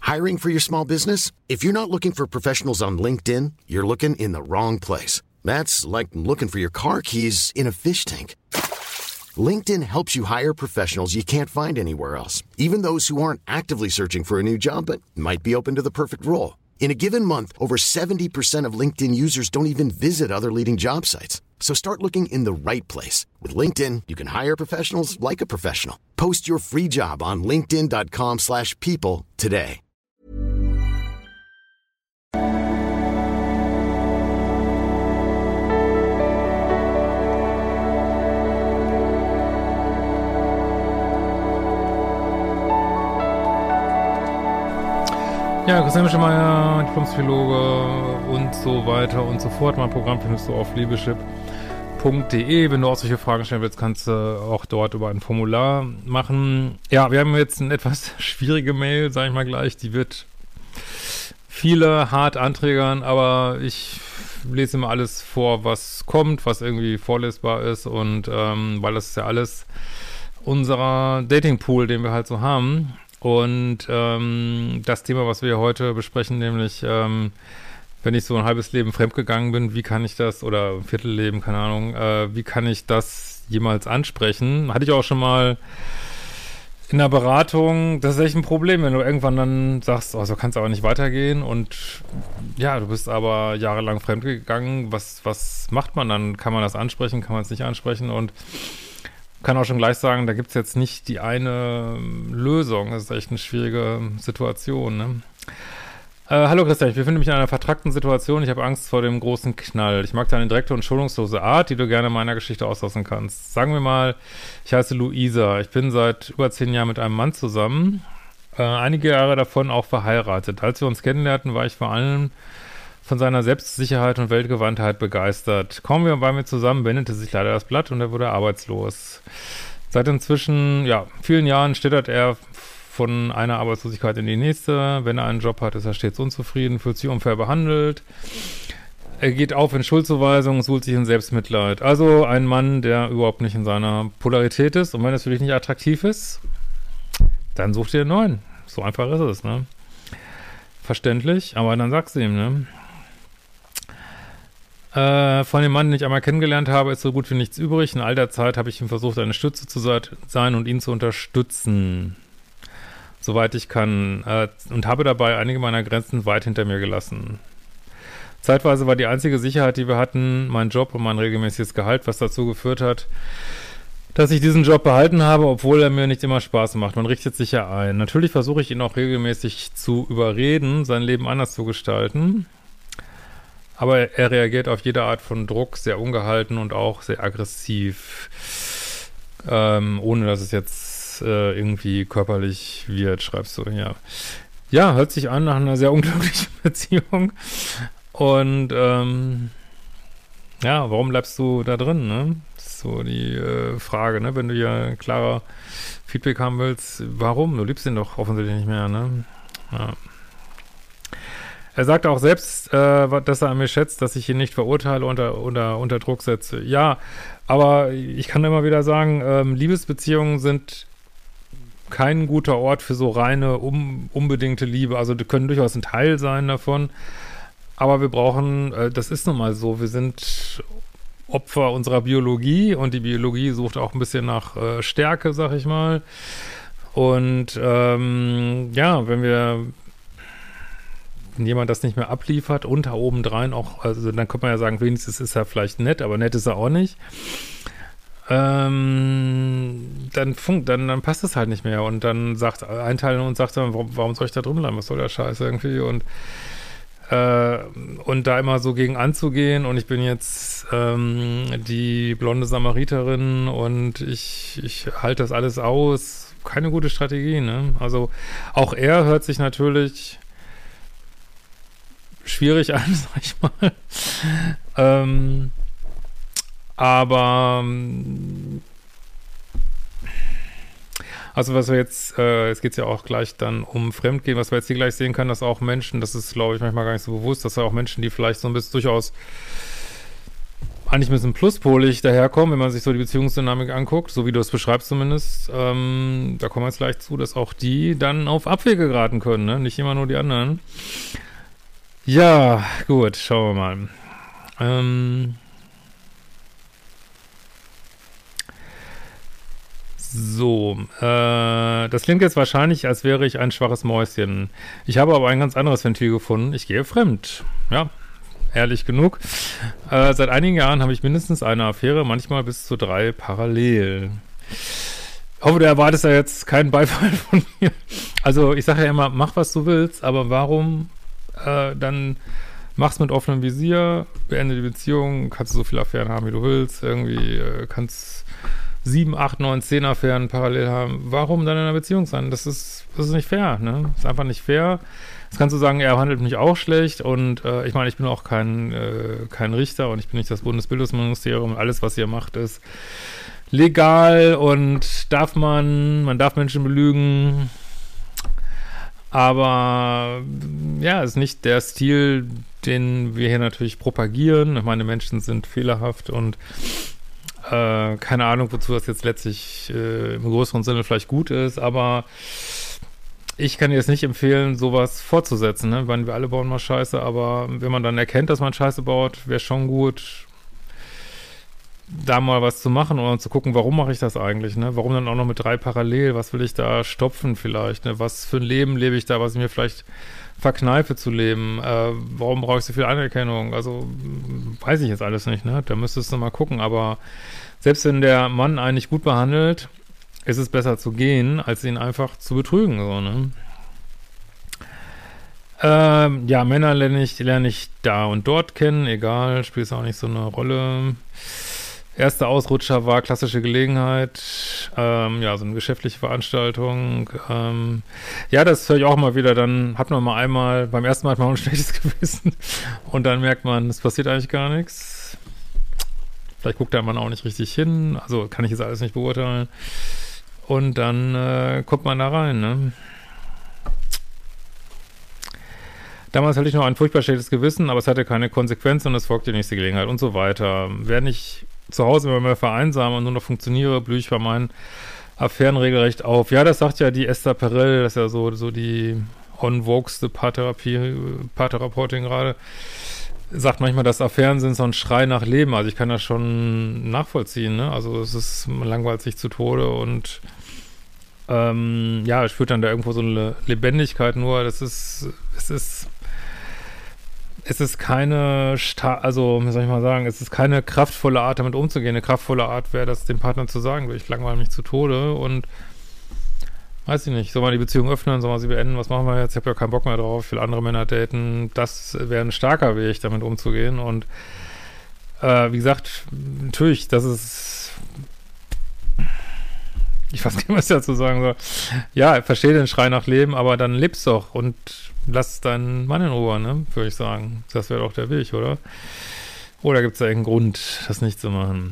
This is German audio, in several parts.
Hiring for your small business? If you're not looking for professionals on LinkedIn, you're looking in the wrong place. That's like looking for your car keys in a fish tank. LinkedIn helps you hire professionals you can't find anywhere else, even those who aren't actively searching for a new job but might be open to the perfect role. In a given month, over 70% of LinkedIn users don't even visit other leading job sites. So start looking in the right place. With LinkedIn, you can hire professionals like a professional. Post your free job on linkedin.com/people today. Ja, Christian Mischemeier, Diplompsychologe und so weiter und so fort. Mein Programm findest du auf liebeschip.de. Wenn du auch solche Fragen stellen willst, kannst du auch dort über ein Formular machen. Ja, wir haben jetzt eine etwas schwierige Mail, sage ich mal gleich. Die wird viele hart anträgern, aber ich lese immer alles vor, was kommt, was irgendwie vorlesbar ist und weil das ist ja alles unserer Datingpool, den wir halt so haben. Und das Thema, was wir heute besprechen, nämlich wenn ich so ein halbes Leben fremdgegangen bin, wie kann ich das, oder ein Viertelleben, keine Ahnung, wie kann ich das jemals ansprechen? Hatte ich auch schon mal in der Beratung. Das ist echt ein Problem, wenn du irgendwann dann sagst, oh, so kann es aber nicht weitergehen und ja, du bist aber jahrelang fremdgegangen. Was macht man dann? Kann man das ansprechen? Kann man es nicht ansprechen? Und kann auch schon gleich sagen, da gibt es jetzt nicht die eine Lösung. Das ist echt eine schwierige Situation, ne? Hallo Christian, ich befinde mich in einer vertrackten Situation. Ich habe Angst vor dem großen Knall. Ich mag deine direkte und schonungslose Art, die du gerne in meiner Geschichte auslassen kannst. Sagen wir mal, ich heiße Luisa. Ich bin seit über 10 Jahren mit einem Mann zusammen. Einige Jahre davon auch verheiratet. Als wir uns kennenlernten, war ich vor allem von seiner Selbstsicherheit und Weltgewandtheit begeistert. Kaum wir bei mir zusammen, wendete sich leider das Blatt und er wurde arbeitslos. Seit inzwischen, vielen Jahren schlittert er von einer Arbeitslosigkeit in die nächste. Wenn er einen Job hat, ist er stets unzufrieden, fühlt sich unfair behandelt. Er geht auf in Schuldzuweisungen, sucht sich in Selbstmitleid. Also ein Mann, der überhaupt nicht in seiner Polarität ist. Und wenn es für dich nicht attraktiv ist, dann such dir einen neuen. So einfach ist es, ne? Verständlich, aber dann sagst du ihm, ne? Von dem Mann, den ich einmal kennengelernt habe, ist so gut wie nichts übrig. In all der Zeit habe ich ihm versucht, eine Stütze zu sein und ihn zu unterstützen, soweit ich kann, und habe dabei einige meiner Grenzen weit hinter mir gelassen. Zeitweise war die einzige Sicherheit, die wir hatten, mein Job und mein regelmäßiges Gehalt, was dazu geführt hat, dass ich diesen Job behalten habe, obwohl er mir nicht immer Spaß macht. Man richtet sich ja ein. Natürlich versuche ich ihn auch regelmäßig zu überreden, sein Leben anders zu gestalten. Aber er reagiert auf jede Art von Druck sehr ungehalten und auch sehr aggressiv, ohne dass es jetzt irgendwie körperlich wird, schreibst du, ja. Ja, hört sich an nach einer sehr unglücklichen Beziehung. Und warum bleibst du da drin, ne? Das ist so die Frage, ne? Wenn du ja klarer Feedback haben willst, warum? Du liebst ihn doch offensichtlich nicht mehr, ne? Ja. Er sagt auch selbst, dass er an mir schätzt, dass ich ihn nicht verurteile oder unter Druck setze. Ja, aber ich kann immer wieder sagen, Liebesbeziehungen sind kein guter Ort für so reine, unbedingte Liebe. Also die können durchaus ein Teil sein davon, aber wir brauchen, das ist nun mal so, wir sind Opfer unserer Biologie und die Biologie sucht auch ein bisschen nach Stärke, sag ich mal. Und wenn jemand das nicht mehr abliefert und da obendrein auch, also dann könnte man ja sagen, wenigstens ist er vielleicht nett, aber nett ist er auch nicht. Dann passt es halt nicht mehr und dann sagt ein Teil und sagt dann, warum soll ich da drin bleiben? Was soll der Scheiß irgendwie? Und da immer so gegen anzugehen und ich bin jetzt die blonde Samariterin und ich halte das alles aus. Keine gute Strategie, ne? Also auch er hört sich natürlich schwierig an, sag ich mal. Aber also was wir jetzt geht es ja auch gleich dann um Fremdgehen, was wir jetzt hier gleich sehen können, dass auch Menschen, das ist glaube ich manchmal gar nicht so bewusst, dass auch Menschen, die vielleicht so ein bisschen durchaus eigentlich ein bisschen pluspolig daherkommen, wenn man sich so die Beziehungsdynamik anguckt, so wie du es beschreibst zumindest. Da kommen wir jetzt gleich zu, dass auch die dann auf Abwege geraten können, ne? Nicht immer nur die anderen. Ja, gut, schauen wir mal. Das klingt jetzt wahrscheinlich, als wäre ich ein schwaches Mäuschen. Ich habe aber ein ganz anderes Ventil gefunden. Ich gehe fremd. Ja, ehrlich genug. Seit einigen Jahren habe ich mindestens eine Affäre, manchmal bis zu 3 parallel. Ich hoffe, du erwartest ja jetzt keinen Beifall von mir. Also, ich sage ja immer, mach, was du willst, aber warum dann mach's mit offenem Visier, beende die Beziehung, kannst du so viele Affären haben, wie du willst, irgendwie kannst 7, 8, 9, 10 Affären parallel haben. Warum dann in einer Beziehung sein? Das ist nicht fair, ne? Das ist einfach nicht fair. Jetzt kannst du sagen, er handelt mich auch schlecht und ich meine, ich bin auch kein Richter und ich bin nicht das Bundesbildungsministerium und alles, was ihr macht, ist legal und man darf Menschen belügen, aber ja, ist nicht der Stil, den wir hier natürlich propagieren. Ich meine, Menschen sind fehlerhaft und keine Ahnung, wozu das jetzt letztlich im größeren Sinne vielleicht gut ist, aber ich kann dir jetzt nicht empfehlen, sowas fortzusetzen, ne? Weil wir alle bauen mal Scheiße, aber wenn man dann erkennt, dass man Scheiße baut, wäre schon gut, da mal was zu machen und zu gucken, warum mache ich das eigentlich, ne? Warum dann auch noch mit 3 parallel? Was will ich da stopfen vielleicht, ne? Was für ein Leben lebe ich da, was ich mir vielleicht verkneife zu leben? Warum brauche ich so viel Anerkennung? Also, weiß ich jetzt alles nicht, ne? Da müsstest du mal gucken, aber selbst wenn der Mann einen nicht gut behandelt, ist es besser zu gehen, als ihn einfach zu betrügen, so, ne? Ja, Männer lerne ich da und dort kennen, egal, spielt auch nicht so eine Rolle. Erster Ausrutscher war klassische Gelegenheit, ja, so eine geschäftliche Veranstaltung. Ja, das höre ich auch mal wieder, dann hat man beim ersten Mal hat man ein schlechtes Gewissen und dann merkt man, es passiert eigentlich gar nichts. Vielleicht guckt der Mann auch nicht richtig hin, also kann ich jetzt alles nicht beurteilen. Und dann kommt man da rein, ne? Damals hatte ich noch ein furchtbar schlechtes Gewissen, aber es hatte keine Konsequenzen und es folgte die nächste Gelegenheit und so weiter. Wenn ich zu Hause immer mehr vereinsame und nur noch funktioniere, blühe ich bei meinen Affären regelrecht auf. Ja, das sagt ja die Esther Perel, das ist ja so die on-vogeste Paartherapeutin gerade, sagt manchmal, dass Affären sind so ein Schrei nach Leben. Also ich kann das schon nachvollziehen, ne? Also man langweilt sich zu Tode und ja, es führt dann da irgendwo so eine Lebendigkeit nur. Es ist keine, also, wie soll ich mal sagen, es ist keine kraftvolle Art, damit umzugehen. Eine kraftvolle Art wäre, das dem Partner zu sagen, ich langweile mich zu Tode und weiß ich nicht, soll man die Beziehung öffnen, soll man sie beenden, was machen wir jetzt? Ich habe ja keinen Bock mehr drauf, ich will andere Männer daten. Das wäre ein starker Weg, damit umzugehen und wie gesagt, natürlich, das ist, ich weiß nicht, was ich dazu sagen soll. Ja, ich verstehe den Schrei nach Leben, aber dann lebst doch und lass deinen Mann in Ruhe, ne? Würde ich sagen. Das wäre doch der Weg, oder? Oder gibt es da irgendeinen Grund, das nicht zu machen?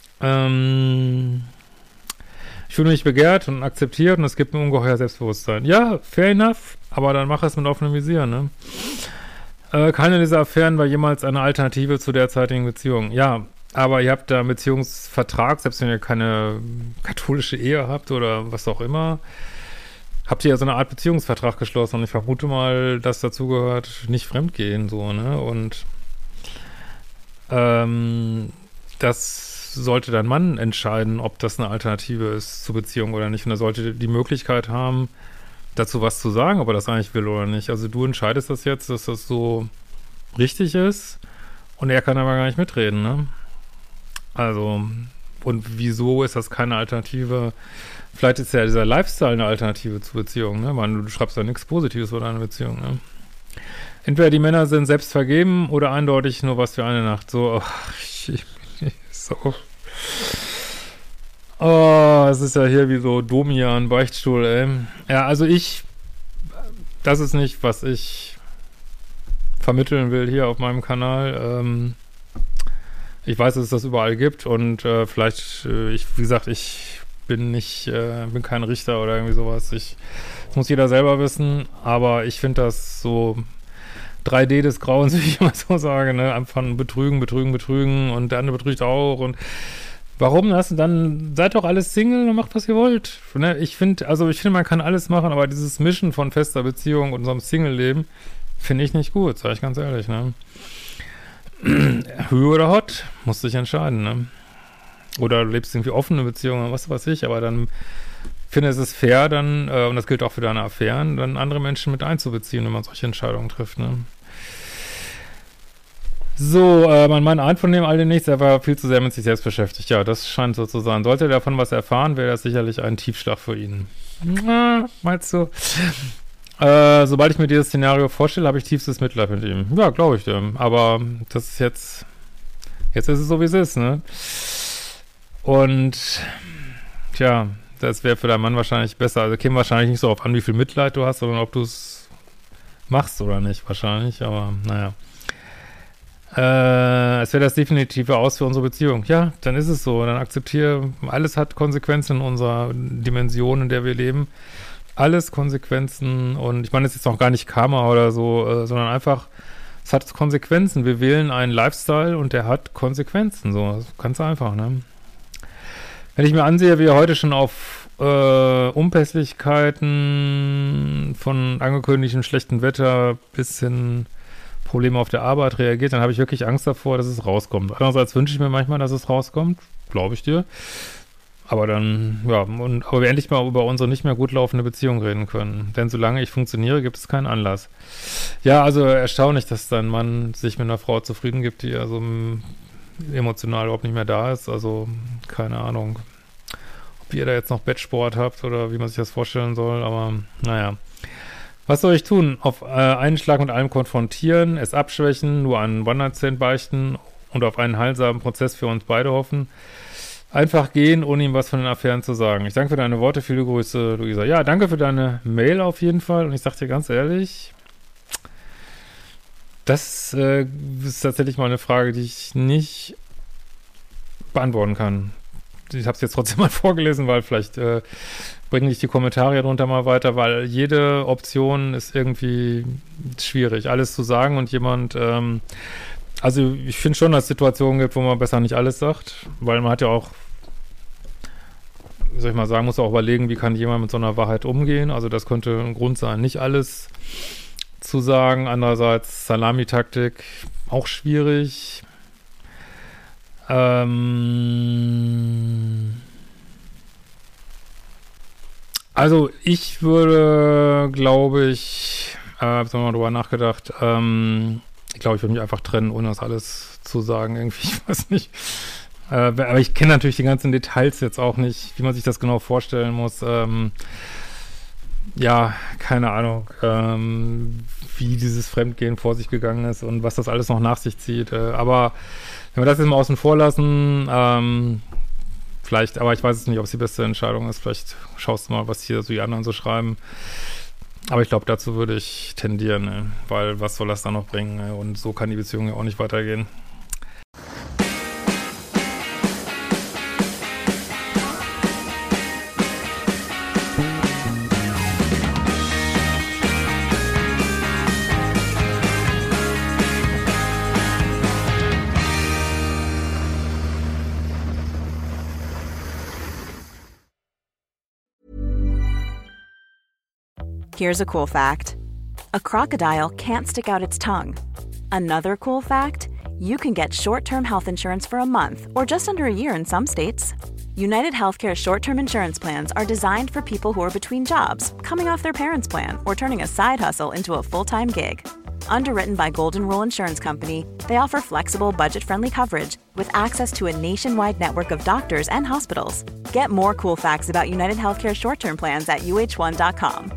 Ich fühle mich begehrt und akzeptiert und es gibt mir ungeheuer Selbstbewusstsein. Ja, fair enough, aber dann mach es mit offenem Visier, ne? Keine dieser Affären war jemals eine Alternative zu derzeitigen Beziehung. Ja, aber ihr habt da einen Beziehungsvertrag, selbst wenn ihr keine katholische Ehe habt oder was auch immer, habt ihr ja so eine Art Beziehungsvertrag geschlossen und ich vermute mal, dass dazu gehört, nicht fremdgehen, so, ne? Und das sollte dein Mann entscheiden, ob das eine Alternative ist zur Beziehung oder nicht. Und er sollte die Möglichkeit haben, dazu was zu sagen, ob er das eigentlich will oder nicht. Also du entscheidest das jetzt, dass das so richtig ist und er kann aber gar nicht mitreden, ne? Also, und wieso ist das keine Alternative? Vielleicht ist ja dieser Lifestyle eine Alternative zur Beziehung, ne? Man, du schreibst ja nichts Positives über deine Beziehung, ne? Entweder die Männer sind selbst vergeben oder eindeutig nur was für eine Nacht. So, oh, es ist ja hier wie so Domian, Beichtstuhl, ey. Ja, also das ist nicht, was ich vermitteln will hier auf meinem Kanal. Ich weiß, dass es das überall gibt und vielleicht, wie gesagt, ich bin kein Richter oder irgendwie sowas. Das muss jeder selber wissen, aber ich finde das so 3D des Grauens, wie ich immer so sage, ne? Einfach betrügen und der andere betrügt auch und warum das? Dann seid doch alles Single und macht, was ihr wollt. Ne? Ich finde, man kann alles machen, aber dieses Mischen von fester Beziehung und unserem Single-Leben finde ich nicht gut, sage ich ganz ehrlich, ne? Hü oder Hot, musst du dich entscheiden, ne? Oder du lebst irgendwie offene Beziehungen, was weiß ich, aber dann finde ich es fair, dann, und das gilt auch für deine Affären, dann andere Menschen mit einzubeziehen, wenn man solche Entscheidungen trifft, ne? So, mein Mann ahnt von dem all dem nichts, er war viel zu sehr mit sich selbst beschäftigt. Ja, das scheint so zu sein. Sollte er davon was erfahren, wäre das sicherlich ein Tiefschlag für ihn. Meinst du? Sobald ich mir dieses Szenario vorstelle, habe ich tiefstes Mitleid mit ihm. Ja, glaube ich dem. Aber das ist jetzt ist es so, wie es ist, ne? Und, tja, das wäre für deinen Mann wahrscheinlich besser. Also käme wahrscheinlich nicht so auf an, wie viel Mitleid du hast, sondern ob du es machst oder nicht, wahrscheinlich. Aber, naja. Es wäre das definitive Aus für unsere Beziehung. Ja, dann ist es so. Dann akzeptiere, alles hat Konsequenzen in unserer Dimension, in der wir leben. Alles Konsequenzen und ich meine, es ist jetzt noch gar nicht Karma oder so, sondern einfach, es hat Konsequenzen. Wir wählen einen Lifestyle und der hat Konsequenzen. So, ganz einfach, ne? Wenn ich mir ansehe, wie er heute schon auf Unpässlichkeiten von angekündigtem schlechten Wetter bis hin Probleme auf der Arbeit reagiert, dann habe ich wirklich Angst davor, dass es rauskommt. Andererseits wünsche ich mir manchmal, dass es rauskommt, glaube ich dir. Aber dann, ja, aber wir endlich mal über unsere nicht mehr gut laufende Beziehung reden können. Denn solange ich funktioniere, gibt es keinen Anlass. Ja, also erstaunlich, dass dein Mann sich mit einer Frau zufrieden gibt, die also emotional überhaupt nicht mehr da ist. Also, keine Ahnung, ob ihr da jetzt noch Bettsport habt oder wie man sich das vorstellen soll, aber naja. Was soll ich tun? Auf einen Schlag mit allem konfrontieren, es abschwächen, nur einen One-Night-Stand beichten und auf einen heilsamen Prozess für uns beide hoffen. Einfach gehen, ohne ihm was von den Affären zu sagen. Ich danke für deine Worte, viele Grüße, Luisa. Ja, danke für deine Mail auf jeden Fall. Und ich sag dir ganz ehrlich, das ist tatsächlich mal eine Frage, die ich nicht beantworten kann. Ich habe es jetzt trotzdem mal vorgelesen, weil vielleicht bringen dich die Kommentare drunter mal weiter, weil jede Option ist irgendwie schwierig, alles zu sagen und jemand, also ich finde schon, dass es Situationen gibt, wo man besser nicht alles sagt, weil man hat ja auch, wie soll ich mal sagen, muss auch überlegen, wie kann jemand mit so einer Wahrheit umgehen, also das könnte ein Grund sein, nicht alles zu sagen, andererseits Salami-Taktik, auch schwierig, also ich würde, glaube ich, hab mal drüber nachgedacht, ich glaube, ich würde mich einfach trennen, ohne das alles zu sagen, irgendwie, ich weiß nicht. Aber ich kenne natürlich die ganzen Details jetzt auch nicht, wie man sich das genau vorstellen muss. Ja, keine Ahnung, wie dieses Fremdgehen vor sich gegangen ist und was das alles noch nach sich zieht. Aber wenn wir das jetzt mal außen vor lassen, vielleicht, aber ich weiß es nicht, ob es die beste Entscheidung ist. Vielleicht schaust du mal, was hier so die anderen so schreiben. Aber ich glaube, dazu würde ich tendieren, ne? Weil was soll das dann noch bringen? Ne? Und so kann die Beziehung ja auch nicht weitergehen. Here's a cool fact. A crocodile can't stick out its tongue. Another cool fact, you can get short-term health insurance for a month or just under a year in some states. United Healthcare short-term insurance plans are designed for people who are between jobs, coming off their parents' plan, or turning a side hustle into a full-time gig. Underwritten by Golden Rule Insurance Company, they offer flexible, budget-friendly coverage with access to a nationwide network of doctors and hospitals. Get more cool facts about United Healthcare short-term plans at uh1.com.